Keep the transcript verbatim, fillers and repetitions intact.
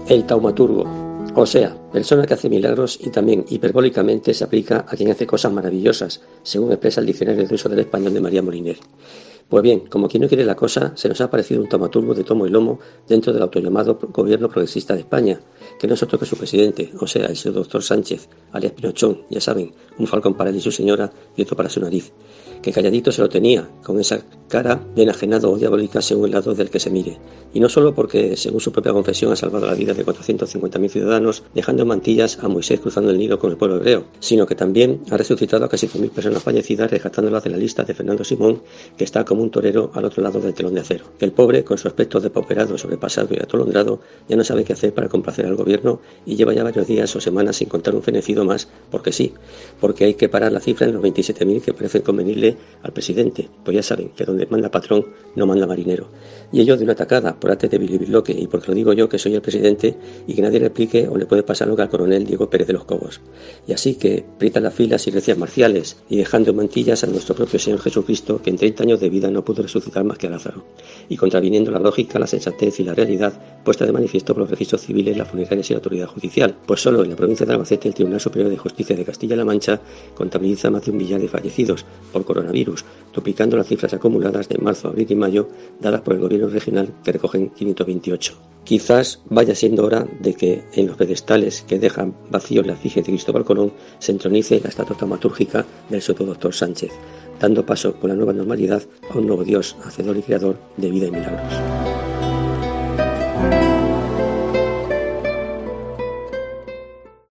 El taumaturgo, o sea, persona que hace milagros y también hiperbólicamente se aplica a quien hace cosas maravillosas, según expresa el diccionario de uso del español de María Moliner. Pues bien, como quien no quiere la cosa, se nos ha aparecido un taumaturgo de tomo y lomo dentro del autollamado Gobierno Progresista de España, que no es otro que su presidente, o sea, el señor doctor Sánchez, alias Pinochón, ya saben, un falcón para él y su señora y otro para su nariz, que calladito se lo tenía, con esa cara de enajenado o diabólica según el lado del que se mire. Y no solo porque, según su propia confesión, ha salvado la vida de cuatrocientos cincuenta mil ciudadanos, dejando en mantillas a Moisés cruzando el Nilo con el pueblo hebreo, sino que también ha resucitado a casi cien mil personas fallecidas, rescatándolas de la lista de Fernando Simón, que está como un torero al otro lado del telón de acero. El pobre, con su aspecto depauperado, sobrepasado y atolondrado, ya no sabe qué hacer para complacer al gobierno y lleva ya varios días o semanas sin contar un fenecido más, porque sí, porque hay que parar la cifra en los veintisiete mil que parece convenirle al presidente, pues ya saben que donde manda patrón no manda marinero. Y ello de una tacada, por arte de bilibiloque, y porque lo digo yo que soy el presidente y que nadie le explique o le puede pasar lo que al coronel Diego Pérez de los Cobos. Y así que aprietan las filas y recias marciales y dejando en mantillas a nuestro propio Señor Jesucristo, que en treinta años de vida no pudo resucitar más que a Lázaro, y contraviniendo la lógica, la sensatez y la realidad puesta de manifiesto por los registros civiles, las funerarias y la autoridad judicial, pues solo en la provincia de Albacete el Tribunal Superior de Justicia de Castilla-La Mancha contabiliza más de un millar de fallecidos por coronavirus, duplicando las cifras acumuladas de marzo, abril y mayo dadas por el gobierno regional, que recogen quinientos veintiocho. Quizás vaya siendo hora de que en los pedestales que dejan vacíos la efigie de Cristóbal Colón se entronice la estatua taumatúrgica del pseudo-doctor Sánchez, dando paso con la nueva normalidad a un nuevo Dios, hacedor y creador de vida y milagros.